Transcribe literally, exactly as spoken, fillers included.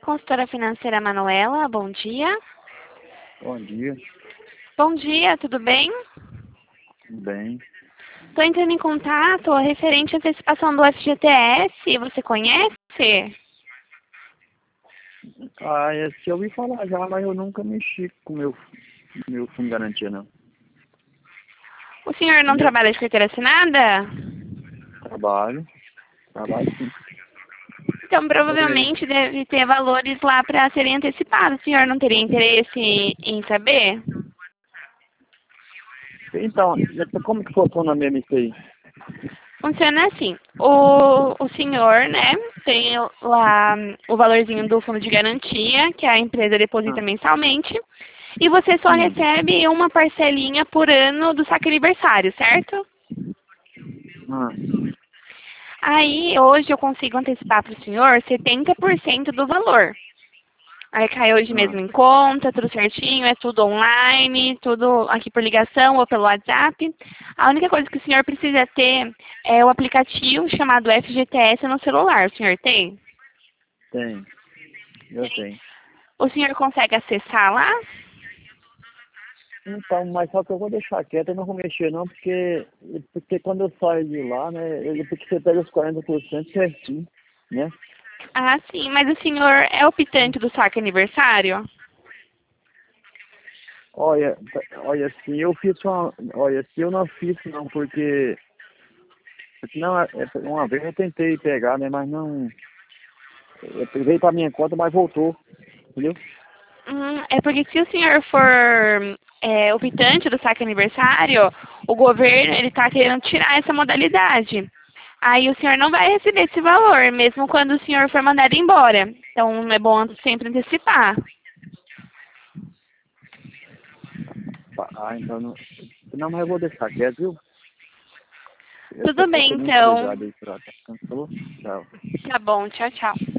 consultora financeira Manuela, bom dia. Bom dia, Bom dia, tudo bem? tudo bem? Estou entrando em contato referente à antecipação do F G T S, você conhece? Ah, esse eu ouvi falar já, mas eu nunca mexi com o meu, meu fundo de garantia, não. O senhor não Entendeu? trabalha de carteira assinada? Trabalho, trabalho sim. Então, Oi. provavelmente deve ter valores lá para serem antecipados. O senhor não teria interesse em saber? Então, como que funciona mesmo isso aí? Funciona assim, o, o senhor, né, tem lá o valorzinho do fundo de garantia, que a empresa Ah, deposita mensalmente, e você só hum, recebe uma parcelinha por ano do saque aniversário, certo? ah, Aí, hoje eu consigo antecipar para o senhor setenta por cento do valor. Aí cai hoje ah. mesmo em conta, tudo certinho, é tudo online, tudo aqui por ligação ou pelo WhatsApp. A única coisa que o senhor precisa ter é o aplicativo chamado F G T S no celular. O senhor tem? Tem, eu Tem. tenho. O senhor consegue acessar lá? Então, mas só que eu vou deixar quieto, eu não vou mexer não, porque, porque quando eu saio de lá, né, ele, porque você pega os quarenta por cento certinho, né? Ah, sim, mas o senhor é optante do saque aniversário? Olha, olha, assim, eu fiz uma, olha, assim, eu não fiz não, porque, porque não, é, é, uma vez eu tentei pegar, né, mas não, é, veio pra minha conta, mas voltou, entendeu? Hum, é porque se o senhor for é, optante do saque aniversário, o governo ele está querendo tirar essa modalidade. Aí o senhor não vai receber esse valor, mesmo quando o senhor for mandado embora. Então é bom sempre antecipar. Ah, então, não, não, mas eu vou deixar quieto, viu? Eu, Tudo tô- eu bem, tô muito então. obrigado aí por atenção, falou? Tchau. Tá bom, tchau, tchau.